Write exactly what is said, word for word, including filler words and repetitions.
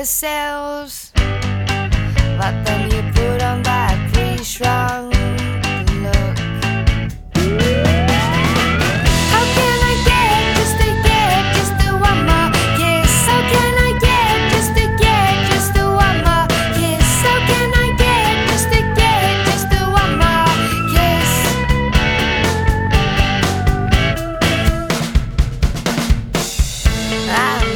yourselves, but then you put on that pre-shrunk look. How can I get just to get just to one more kiss? How can I get just to get just to one more kiss? How can I get just to get just to one more kiss? I'm